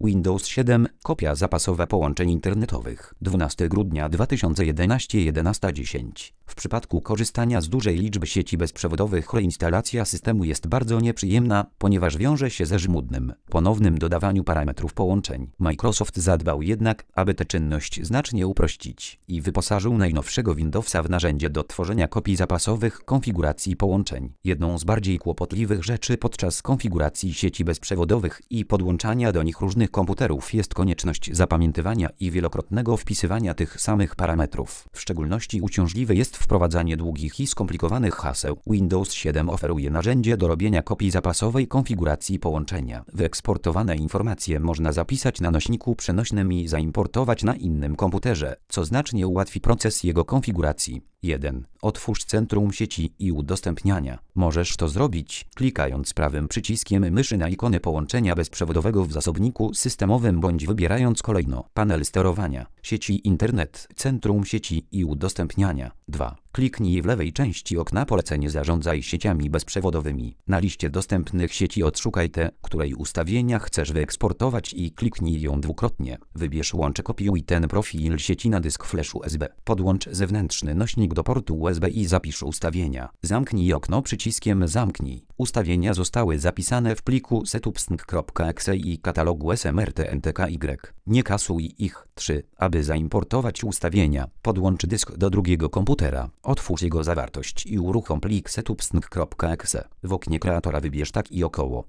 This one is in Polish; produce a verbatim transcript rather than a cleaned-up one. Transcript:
Windows siedem. Kopia zapasowa połączeń internetowych. dwunastego grudnia dwa tysiące jedenastego jedenasta dziesięć. W przypadku korzystania z dużej liczby sieci bezprzewodowych reinstalacja systemu jest bardzo nieprzyjemna, ponieważ wiąże się ze żmudnym, ponownym dodawaniu parametrów połączeń. Microsoft zadbał jednak, aby tę czynność znacznie uprościć i wyposażył najnowszego Windowsa w narzędzie do tworzenia kopii zapasowych konfiguracji połączeń. Jedną z bardziej kłopotliwych rzeczy podczas konfiguracji sieci bezprzewodowych i podłączania do nich różnych komputerów jest konieczność zapamiętywania i wielokrotnego wpisywania tych samych parametrów. W szczególności uciążliwe jest wprowadzanie długich i skomplikowanych haseł. Windows siedem oferuje narzędzie do robienia kopii zapasowej konfiguracji połączenia. Wyeksportowane informacje można zapisać na nośniku przenośnym i zaimportować na innym komputerze, co znacznie ułatwi proces jego konfiguracji. jeden. Otwórz centrum sieci i udostępniania. Możesz to zrobić, klikając prawym przyciskiem myszy na ikonę połączenia bezprzewodowego w zasobniku systemowym bądź wybierając kolejno panel sterowania, sieci internet, centrum sieci i udostępniania. dwa. Kliknij w lewej części okna polecenie Zarządzaj sieciami bezprzewodowymi. Na liście dostępnych sieci odszukaj tę, której ustawienia chcesz wyeksportować i kliknij ją dwukrotnie. Wybierz łącze kopiuj ten profil sieci na dysk flash U S B. Podłącz zewnętrzny nośnik do portu U S B i zapisz ustawienia. Zamknij okno przyciskiem Zamknij. Ustawienia zostały zapisane w pliku setupsnk kropka e x e i katalogu S M R T N T K Y. Nie kasuj ich. trzy. Aby zaimportować ustawienia, podłącz dysk do drugiego komputera. Otwórz jego zawartość i uruchom plik setupsnk kropka e x e. W oknie kreatora wybierz tak i około.